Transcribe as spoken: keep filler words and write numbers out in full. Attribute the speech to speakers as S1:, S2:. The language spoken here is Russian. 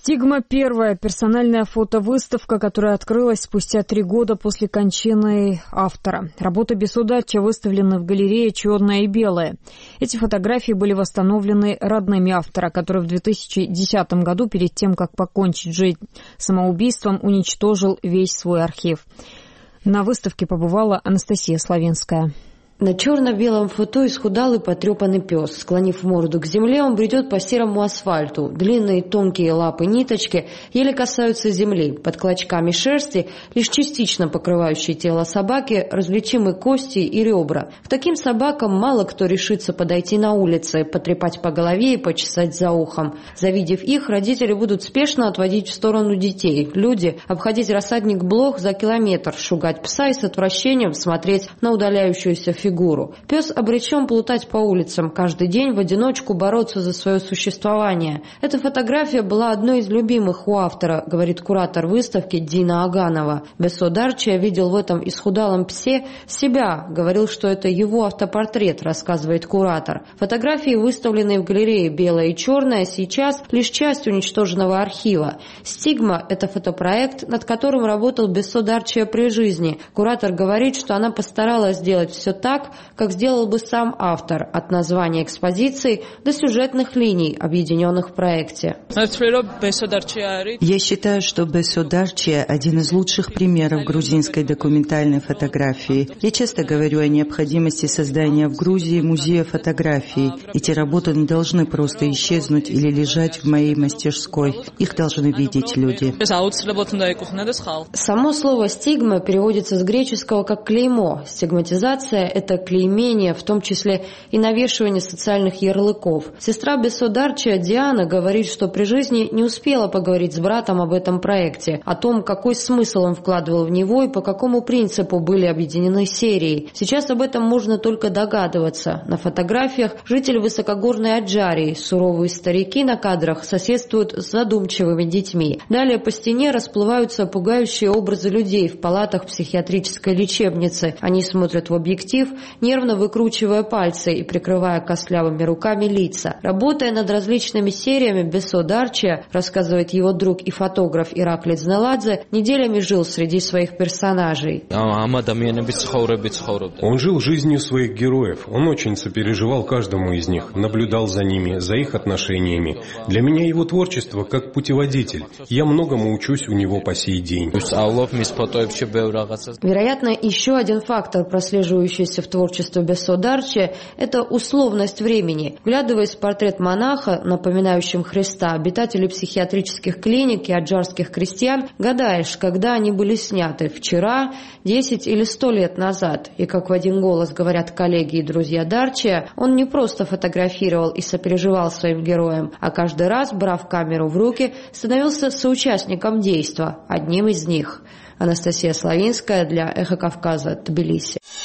S1: «Стигма» — первая персональная фотовыставка, которая открылась спустя три года после кончины автора. Работы Бесодачча выставлены в галерее «Черное и белое». Эти фотографии были восстановлены родными автора, который в две тысячи десятом году, перед тем, как покончить жизнь самоубийством, уничтожил весь свой архив. На выставке побывала Анастасия Славинская.
S2: На черно-белом фото исхудалый потрепанный пес. Склонив морду к земле, он бредет по серому асфальту. Длинные тонкие лапы-ниточки еле касаются земли. Под клочками шерсти, лишь частично покрывающие тело собаки, различимы кости и ребра. К таким собакам мало кто решится подойти на улице, потрепать по голове и почесать за ухом. Завидев их, родители будут спешно отводить в сторону детей. Люди обходить рассадник блох за километр, шугать пса и с отвращением смотреть на удаляющуюся фигуру. Пес обречен плутать по улицам, каждый день в одиночку бороться за свое существование. Эта фотография была одной из любимых у автора, говорит куратор выставки Дина Аганова. Бесодачча видел в этом исхудалом псе себя, говорил, что это его автопортрет, рассказывает куратор. Фотографии, выставленные в галерее «Белое и черное», сейчас лишь часть уничтоженного архива. «Стигма» — это фотопроект, над которым работал Бесодачча при жизни. Куратор говорит, что она постаралась сделать все так, как сделал бы сам автор, от названия экспозиции до сюжетных линий, объединенных в проекте.
S3: Я считаю, что Бесодачча – один из лучших примеров грузинской документальной фотографии. Я часто говорю о необходимости создания в Грузии музея фотографий. Эти работы не должны просто исчезнуть или лежать в моей мастерской. Их должны видеть люди.
S2: Само слово «стигма» переводится с греческого как «клеймо». Стигматизация – это клеймение, в том числе и навешивание социальных ярлыков. Сестра Бесодачча Диана говорит, что при жизни не успела поговорить с братом об этом проекте, о том, какой смысл он вкладывал в него и по какому принципу были объединены серии. Сейчас об этом можно только догадываться. На фотографиях жители высокогорной Аджарии, суровые старики на кадрах соседствуют с задумчивыми детьми. Далее по стене расплываются пугающие образы людей в палатах психиатрической лечебницы. Они смотрят в объектив, нервно выкручивая пальцы и прикрывая костлявыми руками лица. Работая над различными сериями, Бесодачча, рассказывает его друг и фотограф Ираклий Знеладзе, неделями жил среди своих персонажей.
S4: Он жил жизнью своих героев. Он очень сопереживал каждому из них, наблюдал за ними, за их отношениями. Для меня его творчество как путеводитель. Я многому учусь у него по сей день.
S2: Вероятно, еще один фактор, прослеживающийся в творчестве Бесодачча, это условность времени. Вглядываясь в портрет монаха, напоминающим Христа, обитателей психиатрических клиник и аджарских крестьян, гадаешь, когда они были сняты – вчера, десять или сто лет назад. И, как в один голос говорят коллеги и друзья Дарчча, он не просто фотографировал и сопереживал своим героям, а каждый раз, брав камеру в руки, становился соучастником действа, одним из них. Анастасия Славинская для «Эхо Кавказа», Тбилиси.